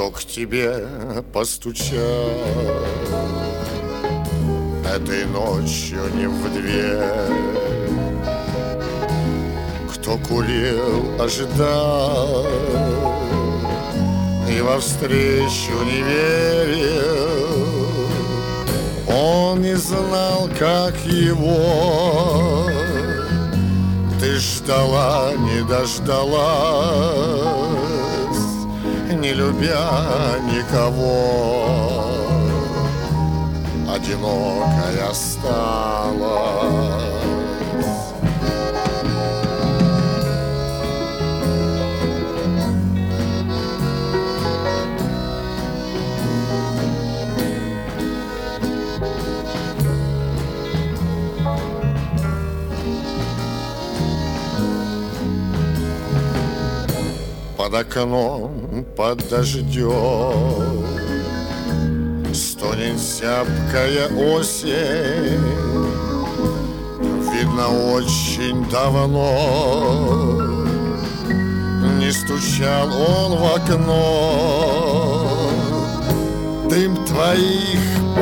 Кто к тебе постучал этой ночью не в дверь? Кто курил, ожидал и во встречу не верил? Он не знал, как его ты ждала, не дождалась, не любя никого, одинокая стала. Под окном, под дождем стонет зябкая осень. Видно, очень давно не стучал он в окно. Дым твоих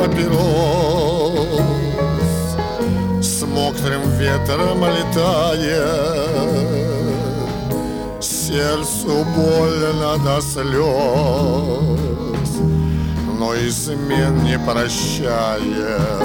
папирос с мокрым ветром летает. Сердцу больно до слез, но измен не прощает.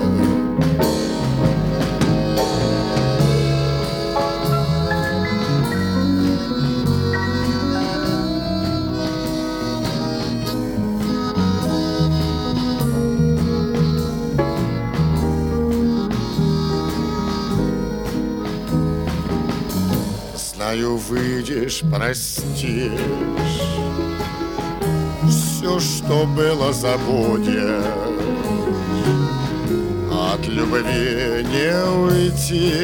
Знаю, выйдешь, простишь, все, что было, забудешь. От любви не уйти.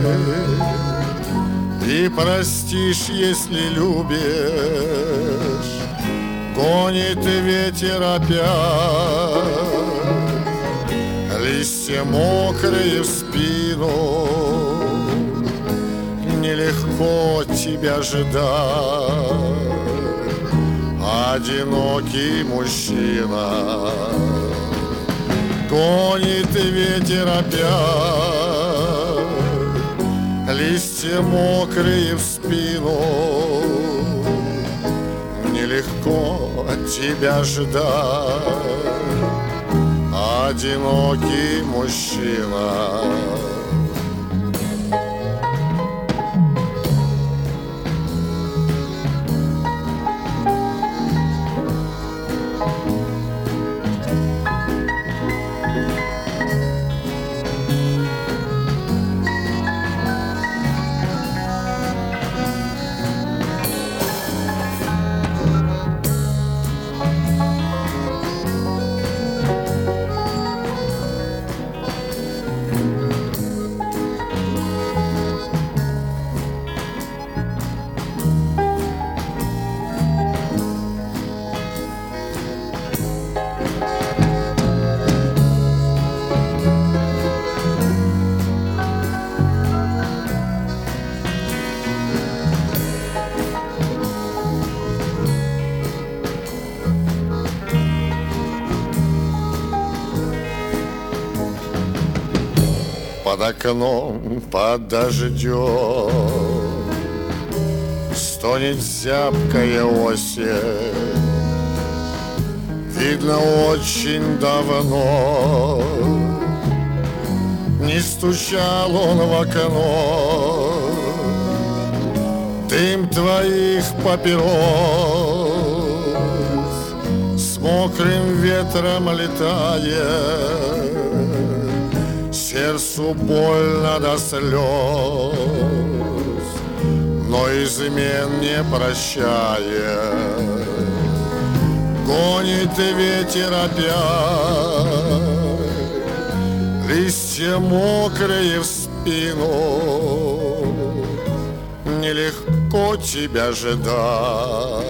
И простишь, если любишь. Гонит ветер опять, листья мокрые в спину. Нелегко тебя ждать, одинокий мужчина. Гонит ветер опять, листья мокрые в спину. Нелегко тебя ждать, одинокий мужчина. Под окном, под дождем стонет зябкая осень. Видно, очень давно не стучал он в окно. Дым твоих папирос с мокрым ветром летает. Сердцу больно до слез, но измен не прощает. Гонит ветер опять, листья мокрые в спину. Нелегко тебя ждать,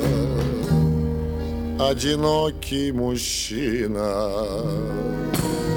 одинокий мужчина.